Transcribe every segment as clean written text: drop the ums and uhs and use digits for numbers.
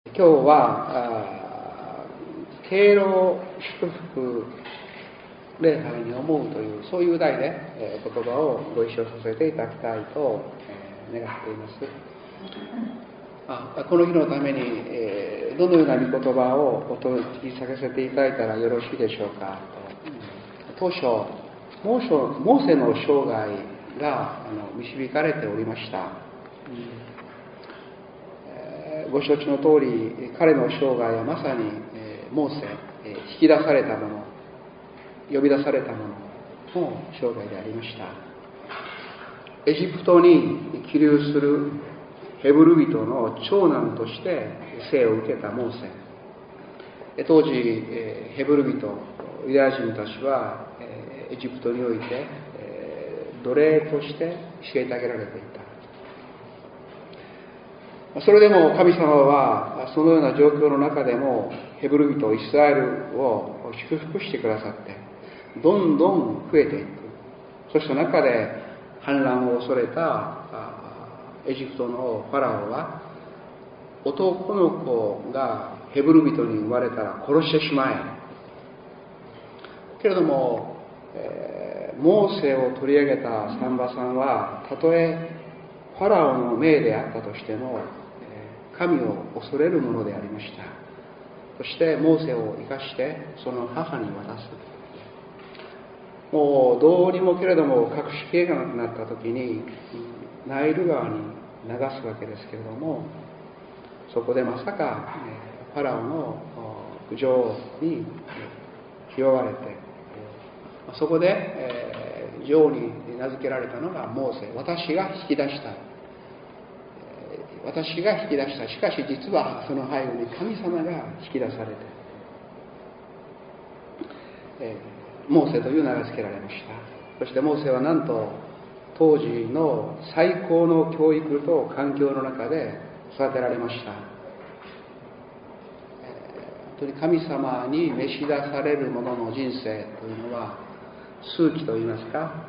今日は敬老祝福礼拝に思うというそういう題で言葉をご一緒させていただきたいと願っています。この日のためにどのような御言葉をお聞きさせていただいたらよろしいでしょうか。当初モーセの生涯が導かれておりました。ご承知の通り、彼の生涯はまさにモーセ、引き出されたもの、呼び出されたものの生涯でありました。エジプトに起立するヘブル人の長男として生を受けたモーセ。当時、ヘブル人、ユダヤ人たちはエジプトにおいて奴隷として虐げられていた。それでも神様はそのような状況の中でもヘブル人イスラエルを祝福してくださってどんどん増えていく。そした中で反乱を恐れたエジプトのファラオは男の子がヘブル人に生まれたら殺してしまえ。けれども、モーセを取り上げたサンバさんはたとえファラオの命であったとしても神を恐れるものでありました。そしてモーセを生かしてその母に渡す。もうどうにもけれども隠しきれなくなった時にナイル川に流すわけですけれども、そこでまさかファラオの苦情に拾われて、そこで女王に名付けられたのがモーセ。私が引き出した。しかし実はその背後に神様が引き出されて、モーセという名が付けられました。そしてモーセはなんと当時の最高の教育と環境の中で育てられました。本当に神様に召し出される者の人生というのは数奇といいますか、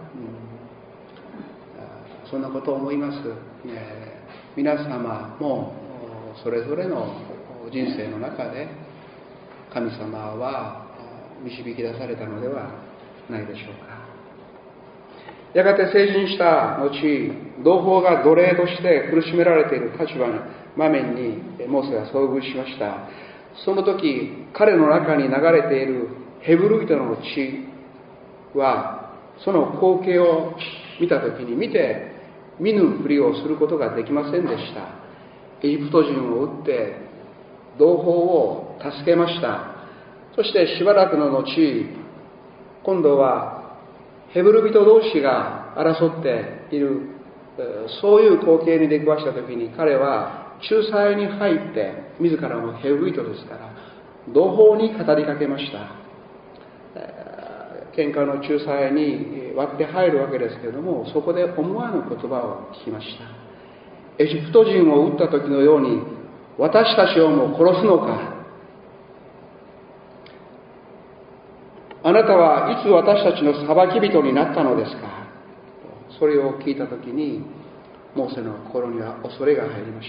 そんなことを思います。皆様もそれぞれの人生の中で神様は導き出されたのではないでしょうか。やがて成人した後、同胞が奴隷として苦しめられている立場の場面にモーセは遭遇しました。その時彼の中に流れているヘブル人の血はその光景を見た時に見ぬふりをすることができませんでした。エジプト人を撃って同胞を助けました。そしてしばらくの後、今度はヘブル人同士が争っている、そういう光景に出くわした時に彼は仲裁に入って自らもヘブル人ですから同胞に語りかけました。喧嘩の仲裁に割って入るわけですけれども、そこで思わぬ言葉を聞きました。エジプト人を撃った時のように私たちをも殺すのか。あなたはいつ私たちの裁き人になったのですか。それを聞いた時にモーセの心には恐れが入りました。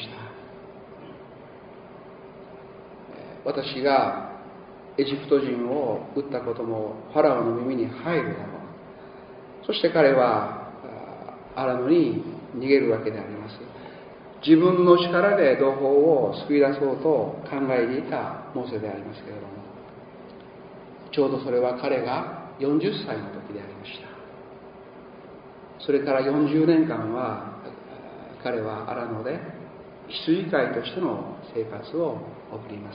私がエジプト人を撃ったこともファラオの耳に入るだろう。そして彼はアラノに逃げるわけであります。自分の力で同胞を救い出そうと考えていたモーセでありますけれども、ちょうどそれは彼が40歳の時でありました。それから40年間は彼はアラノで羊飼いとしての生活を送ります。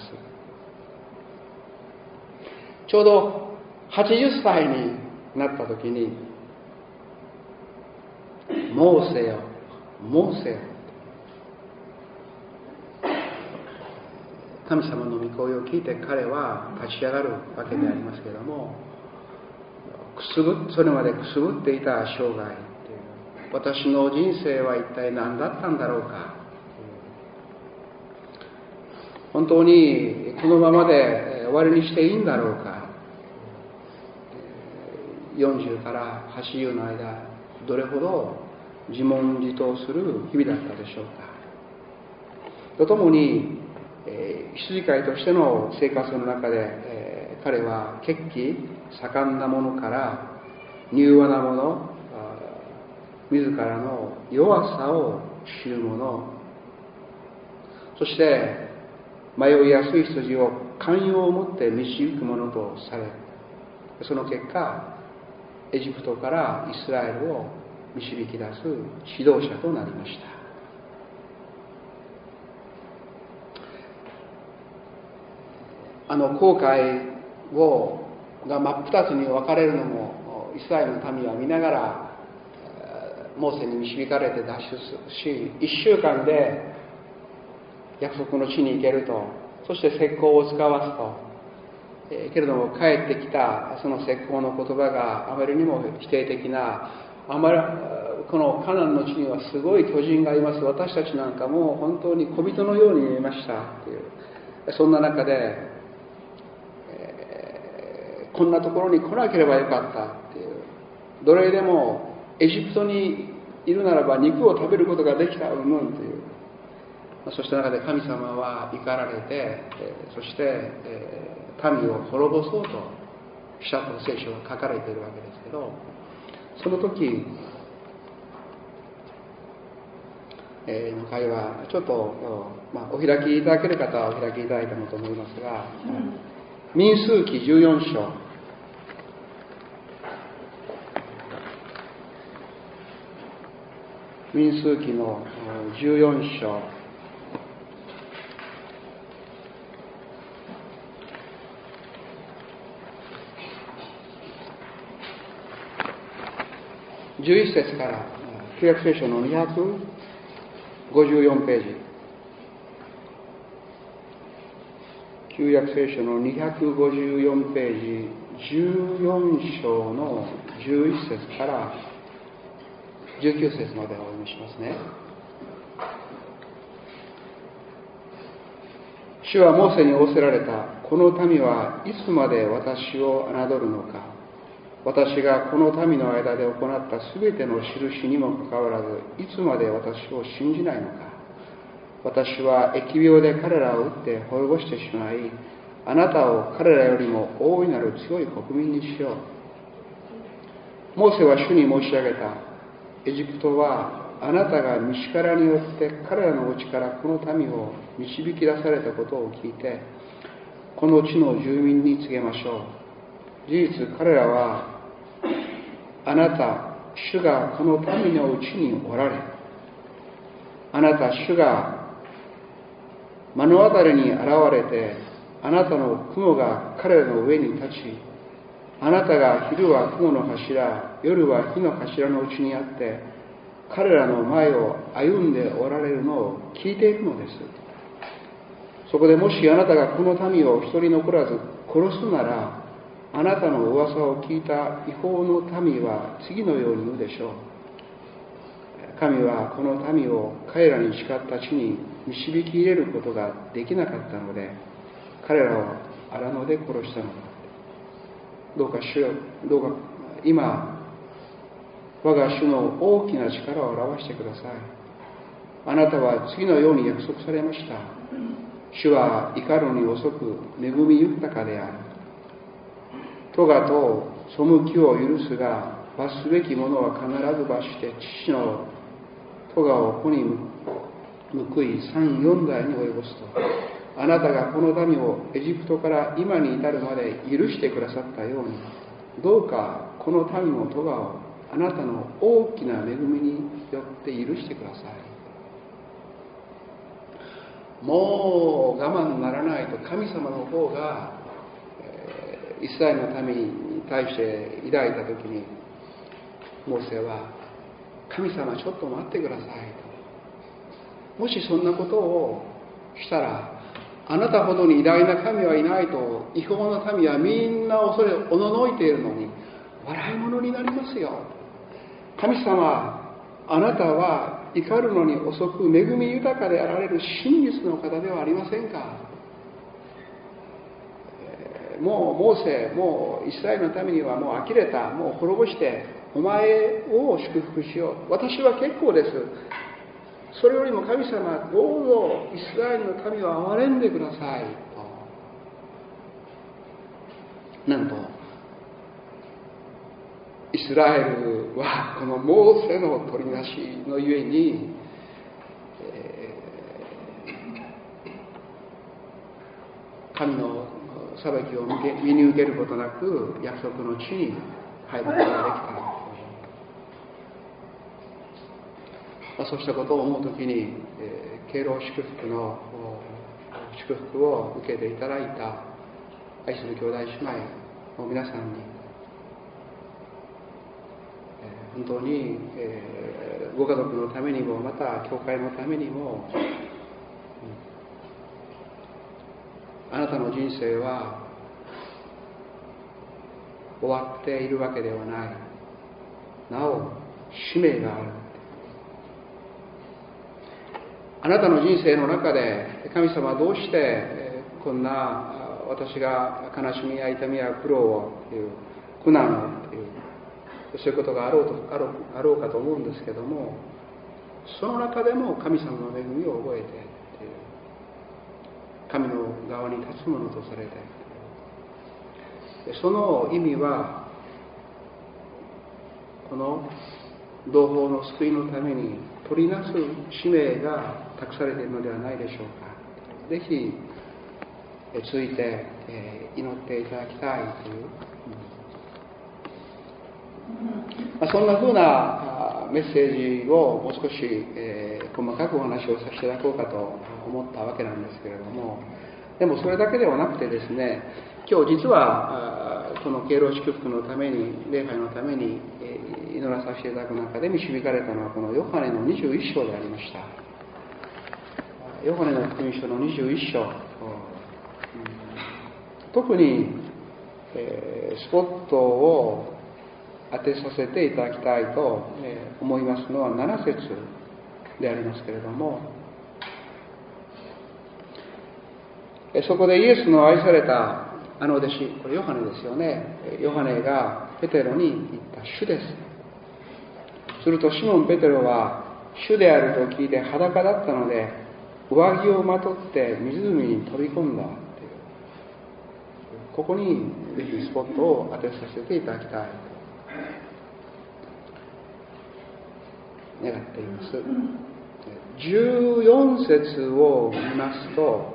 ちょうど80歳になった時にモーセよ神様の御声を聞いて彼は立ち上がるわけでありますけれども、それまでくすぶっていた生涯、私の人生は一体何だったんだろうか、本当にこのままで終わりにしていいんだろうか、40から80の間どれほど自問自答する日々だったでしょうか。とともに羊飼いとしての生活の中で、彼は血気盛んなものから柔和なもの、自らの弱さを知るもの、そして迷いやすい羊を寛容を持って導くものとされ、その結果エジプトからイスラエルを導き出す指導者となりました。航海が真っ二つに分かれるのも、イスラエルの民は見ながらモーセに導かれて脱出し、1週間で約束の地に行けると、そして石膏を使わすと、けれども帰ってきたその石膏の言葉があまりにも否定的な、このカナンの地にはすごい巨人がいます、私たちなんかもう本当に小人のように見えましたという、そんな中でこんなところに来なければよかったっていう、奴隷でもエジプトにいるならば肉を食べることができたという、そうした中で神様は怒られて、そして民を滅ぼそうとしたと聖書は書かれているわけですけど、その時の会話ちょっと、お開きいただける方はお開きいただいたもと思いますが、民数記14章、民数記の14章11節から旧約聖書の254ページ、旧約聖書の254ページ14章の11節から19節までお読みしますね。主はモーセに仰せられた。この民はいつまで私を侮るのか。私がこの民の間で行ったすべての印にもかかわらず、いつまで私を信じないのか。私は疫病で彼らを打って滅ぼしてしまい、あなたを彼らよりも大いなる強い国民にしよう。モーセは主に申し上げた。エジプトはあなたが道からによって彼らのうちからこの民を導き出されたことを聞いて、この地の住民に告げましょう。事実彼らはあなた主がこの民のうちにおられ、あなた主が目の当たりに現れて、あなたの雲が彼らの上に立ち、あなたが昼は雲の柱、夜は火の柱のうちにあって、彼らの前を歩んでおられるのを聞いているのです。そこでもしあなたがこの民を一人残らず殺すなら、あなたの噂を聞いた違法の民は次のように言うでしょう。神はこの民を彼らに誓った地に導き入れることができなかったので、彼らを荒野で殺したのだ。どうか今我が主の大きな力を表してください。あなたは次のように約束されました。主は怒るに遅く恵み豊かである。咎と背きを許すが、罰すべきものは必ず罰して、父の咎を子に報い3、4代に及ぼすと。あなたがこの民をエジプトから今に至るまで許してくださったように、どうかこの民の咎をあなたの大きな恵みによって許してください。もう我慢ならないと神様の方が、イスラエルの民に対して抱いた時に、モーセは神様ちょっと待ってくださいと。もしそんなことをしたら、あなたほどに偉大な神はいないと違法な民はみんな恐れおののいているのに笑い物になりますよ。神様、あなたは怒るのに遅く恵み豊かであられる真実の方ではありませんか。もうモーセ、もうイスラエルのためにはもう呆れた、もう滅ぼしてお前を祝福しよう。私は結構です。 それよりも神様、どうぞイスラエルの民を憐れんでくださいと。なんとイスラエルはこのモーセの取りなしのゆえに、神の裁きを見に受けることなく約束の地に入ることができた。そうしたことを思うときに、敬老祝福の祝福を受けていただいた愛する兄弟姉妹の皆さんに、本当に、ご家族のためにも、また教会のためにも、あなたの人生は終わっているわけではない。なお使命がある。あなたの人生の中で、神様はどうしてこんな私が悲しみや痛みや苦労をという苦難をという、そういうことがあろうかと思うんですけども、その中でも神様の恵みを覚えてという、神の側に立つものとされて、その意味はこの同胞の救いのために取りなす使命が託されているのではないでしょうか。ぜひついて祈っていただきたいという、そんなふうなメッセージをもう少し細かくお話をさせていただこうかと思ったわけなんですけれども、でもそれだけではなくてですね、今日実はこの敬老祝福のために、礼拝のために祈らさせていただく中で導かれたのはこのヨハネの21章でありました。ヨハネの福音書の21章、特にスポットを当てさせていただきたいと思いますのは7節でありますけれども、そこでイエスの愛されたあの弟子、これヨハネですよね。ヨハネがペテロに言った主です。するとシモン・ペテロは主であると聞いて裸だったので上着をまとって湖に飛び込んだという、ここにぜひスポットを当てさせていただきたいと願っています。14節を見ますと、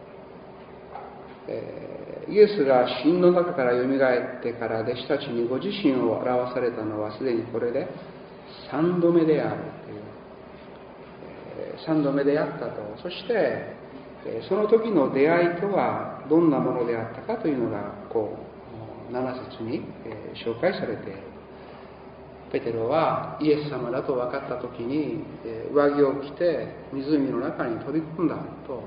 イエスが死人の中からよみがえってから弟子たちにご自身を表されたのはすでにこれで3度目であるという、3度目であったと。そしてその時の出会いとはどんなものであったかというのがこう7節に紹介されている。ペテロはイエス様だと分かった時に上着を着て湖の中に飛び込んだと。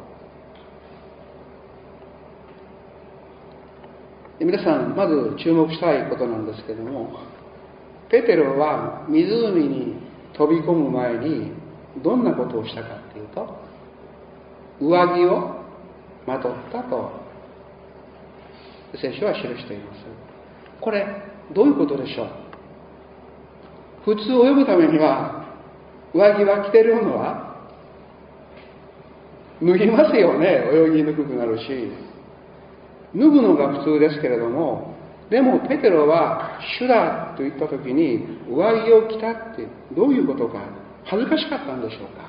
皆さんまず注目したいことなんですけれども、ペテロは湖に飛び込む前にどんなことをしたかというと、上着をまとったと聖書は記しています。これどういうことでしょう。普通泳ぐためには上着は着てるのは脱ぎますよね。泳ぎにくくなるし脱ぐのが普通ですけれども、でもペテロは主だと言った時に上着を着たってどういうことか。恥ずかしかったんでしょうか。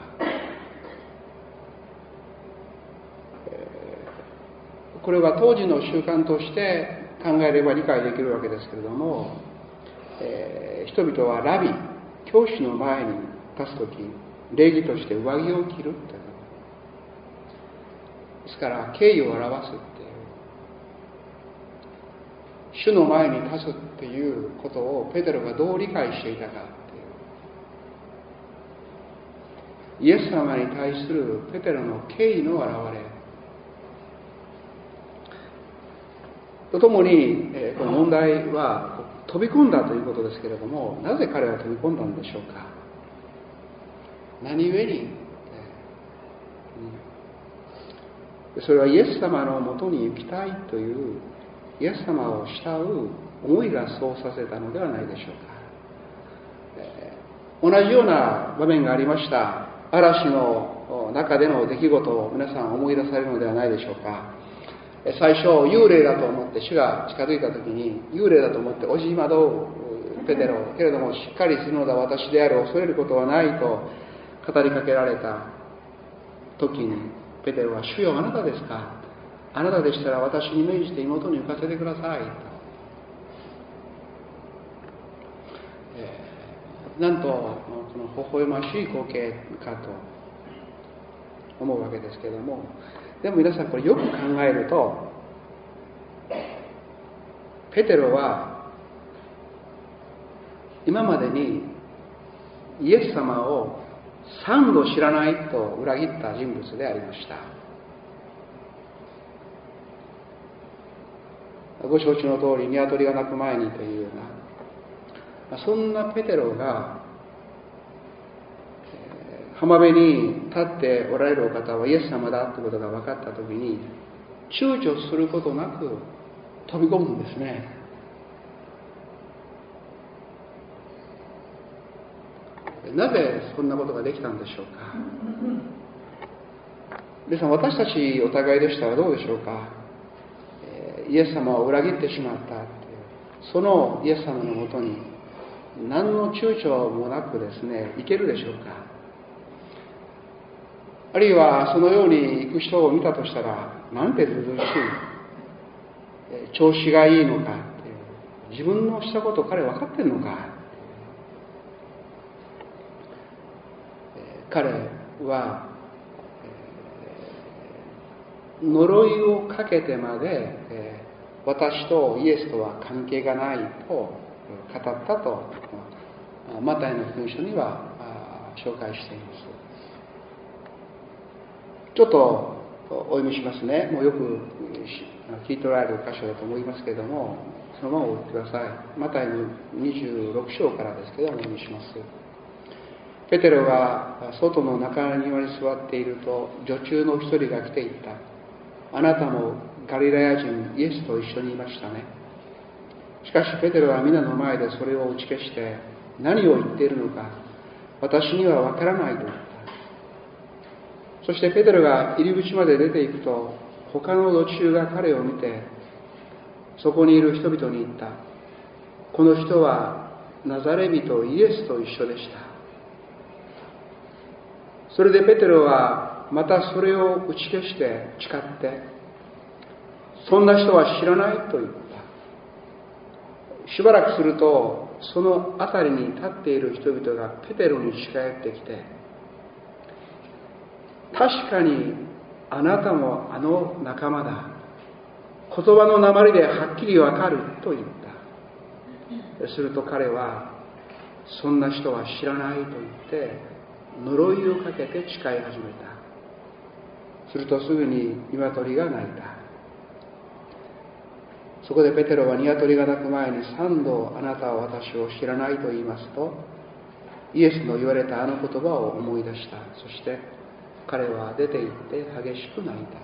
これは当時の習慣として考えれば理解できるわけですけれども、人々はラビ、教師の前に立つとき礼儀として上着を着るという、ですから敬意を表すっていう、主の前に立つっていうことをペテロがどう理解していたかっていう、イエス様に対するペテロの敬意の表れとともに、この問題は飛び込んだということですけれども、なぜ彼は飛び込んだんでしょうか。何故に、それはイエス様のもとに行きたいというイエス様を慕う思いがそうさせたのではないでしょうか。同じような場面がありました。あ嵐の中での出来事を皆さん思い出されるのではないでしょうか。最初幽霊だと思って主が近づいた時に幽霊だと思っておじまどうペテロ、けれどもしっかりするのだ私である、恐れることはないと語りかけられた時にペテロは、主よあなたですか、あなたでしたら私に命じて妹に浮かせてくださいと、なんとこの微笑ましい光景かと思うわけですけれども、でも皆さんこれよく考えると、ペテロは今までにイエス様を3度知らないと裏切った人物でありました。ご承知の通り、鶏が鳴く前にというような、そんなペテロが浜辺に立っておられるお方はイエス様だということが分かったときに、躊躇することなく飛び込むんですね。なぜそんなことができたんでしょうか。皆さん、私たちお互いでしたらどうでしょうか。イエス様を裏切ってしまったという、そのイエス様のもとに何の躊躇もなくですね、行けるでしょうか。あるいはそのように行く人を見たとしたら、なんてずうずうしい、調子がいいのかっていう、自分のしたことを彼分かってるのか、彼は呪いをかけてまで私とイエスとは関係がないと語ったとマタイの福音書には紹介しています。ちょっとお読みしますね。もうよく聞いておられる箇所だと思いますけれども、そのままお読みください。マタイの26章からですけども、お読みします。ペテロが外の中庭に座っていると、女中の一人が来ていった。あなたもガリラヤ人イエスと一緒にいましたね。しかしペテロは皆の前でそれを打ち消して、何を言っているのか私にはわからないと言った。そしてペテロが入り口まで出ていくと、他の女中が彼を見て、そこにいる人々に言った。この人はナザレ人イエスと一緒でした。それでペテロはまたそれを打ち消して誓って、そんな人は知らないと言った。しばらくすると、その辺りに立っている人々がペテロに近寄ってきて、確かにあなたもあの仲間だ。言葉の訛りではっきりわかると言った。すると彼は、そんな人は知らないと言って、呪いをかけて誓い始めた。するとすぐに鶏が鳴いた。そこでペテロは鶏が鳴く前に3度あなたは私を知らないと言いますと、イエスの言われたあの言葉を思い出した。そして彼は出て行って激しく泣いた。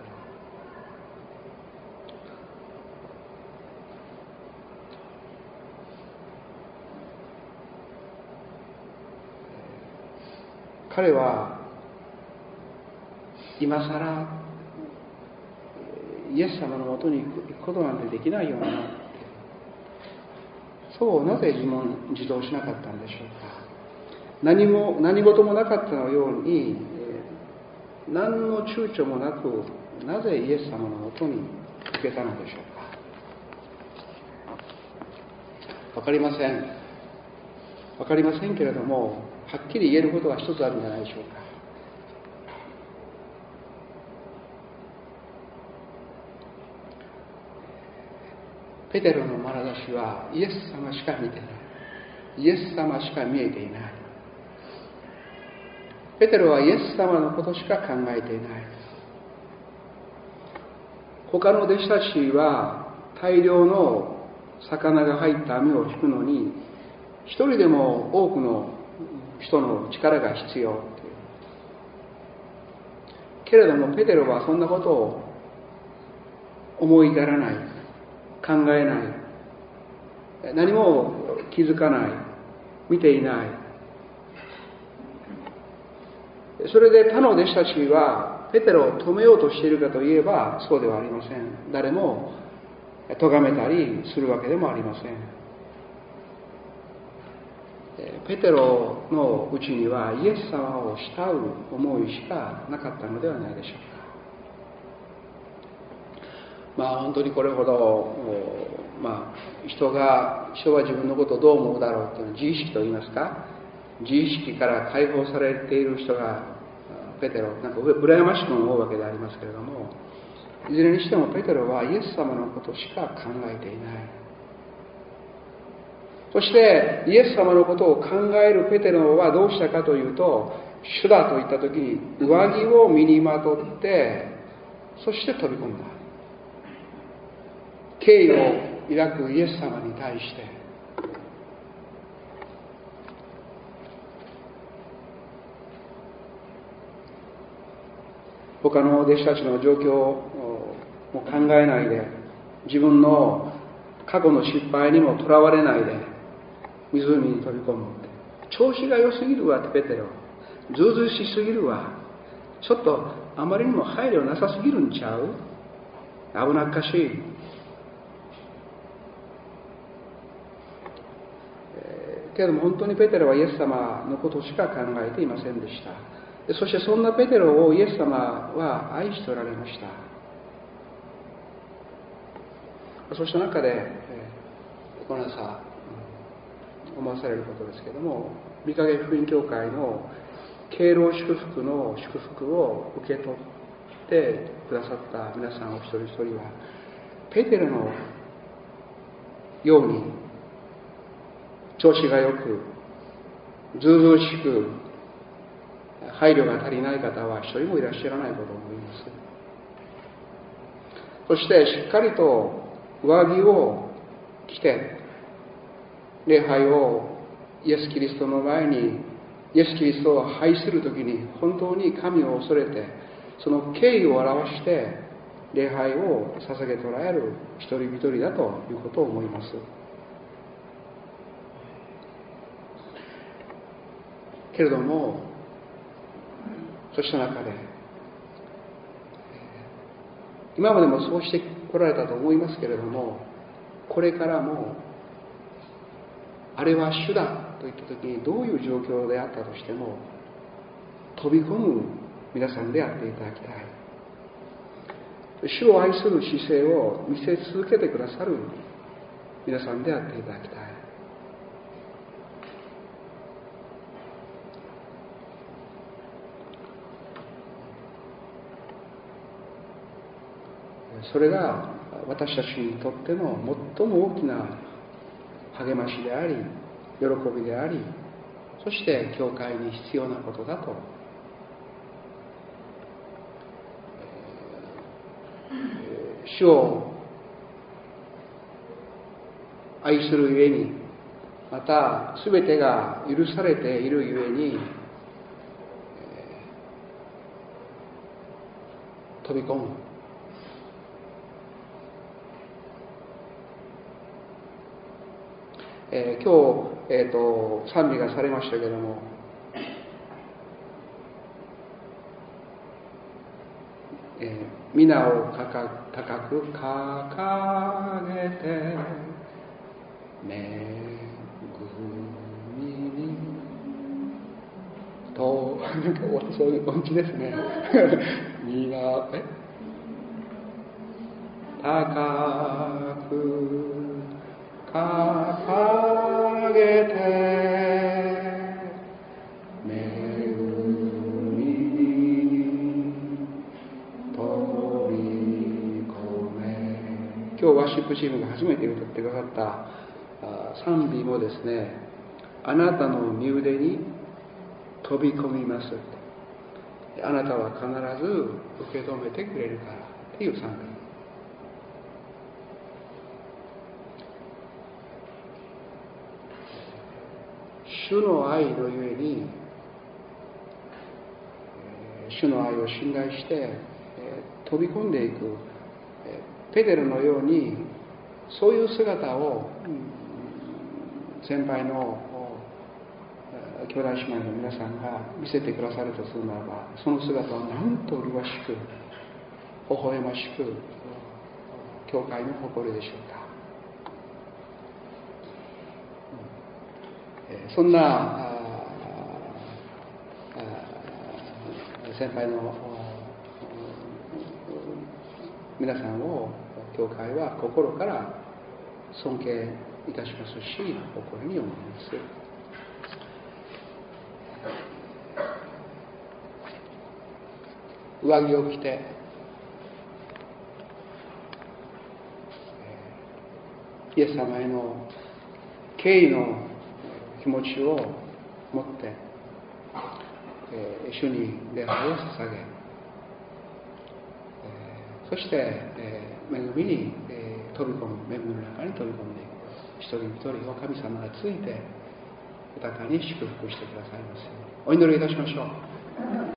彼は今さらイエス様のもとに行くことなんてできないような、そうなぜ自動しなかったんでしょうか。何事もなかったのように、何の躊躇もなく、なぜイエス様のもとに行けたのでしょうか。わかりません。わかりませんけれども、はっきり言えることが一つあるんじゃないでしょうか。ペテロの眼差しはイエス様しか見てない。イエス様しか見えていない。ペテロはイエス様のことしか考えていない。他の弟子たちは大量の魚が入った網を引くのに、一人でも多くの人の力が必要という。けれどもペテロはそんなことを思い至らない、考えない、何も気づかない、見ていない。 それで他の弟子たちはペテロを止めようとしているかといえばそうではありません。誰も咎めたりするわけでもありません。ペテロのうちにはイエス様を慕う思いしかなかったのではないでしょうか。本当にこれほど、人は自分のことをどう思うだろうという自意識といいますか、自意識から解放されている人がペテロなんか羨ましく思うわけでありますけれども、いずれにしてもペテロはイエス様のことしか考えていない。そしてイエス様のことを考えるペテロはどうしたかというと、主だと言った時に上着を身にまとって、そして飛び込んだ。敬意を抱くイエス様に対して、他の弟子たちの状況を考えないで、自分の過去の失敗にもとらわれないで湖に飛び込む。調子が良すぎるわってペテロ、ずうずうしすぎるわ、ちょっとあまりにも配慮なさすぎるんちゃう、危なっかしい。けれども本当にペテロはイエス様のことしか考えていませんでした。そしてそんなペテロをイエス様は愛しておられました。そうした中で、この朝思わされることですけれども、御影福音教会の敬老祝福の祝福を受け取ってくださった皆さんお一人一人は、ペテロのように調子がよくずうずうしく配慮が足りない方は一人もいらっしゃらないことを思います。そしてしっかりと上着を着て礼拝をイエス・キリストの前に、イエス・キリストを拝するときに本当に神を恐れて、その敬意を表して礼拝を捧げとられる一人一人だということを思います。けれどもそうした中で、今までもそうしてこられたと思いますけれども、これからもあれは主だといったときにどういう状況であったとしても飛び込む皆さんであっていただきたい。主を愛する姿勢を見せ続けてくださる皆さんであっていただきたい。それが私たちにとっての最も大きな励ましであり、喜びであり、そして教会に必要なことだと、主を愛するゆえに、また全てが許されているゆえに、飛び込む。今日、賛美がされましたけれども、皆を高く掲げて恵みにと、そういう音痴ですね。皆高く掲げて恵みに飛び込め。今日ワーシップチームが初めて歌ってくださった賛美もですね、あなたの身腕に飛び込みます、あなたは必ず受け止めてくれるからっていう賛美。主の愛のゆえに、主の愛を信頼して飛び込んでいくペテロのように、そういう姿を先輩の兄弟姉妹の皆さんが見せてくださるとするならば、その姿はなんと麗しく微笑ましく教会の誇りでしょうか。そんな先輩の皆さんを教会は心から尊敬いたしますし、誇りに思います。上着を着てイエス様への敬意の気持ちを持って主に礼拝を捧げ、そして恵みに飛び込む、恵みの中に飛び込んでいく。一人一人を神様がついて豊かに祝福してくださいますようにお祈りいたしましょう。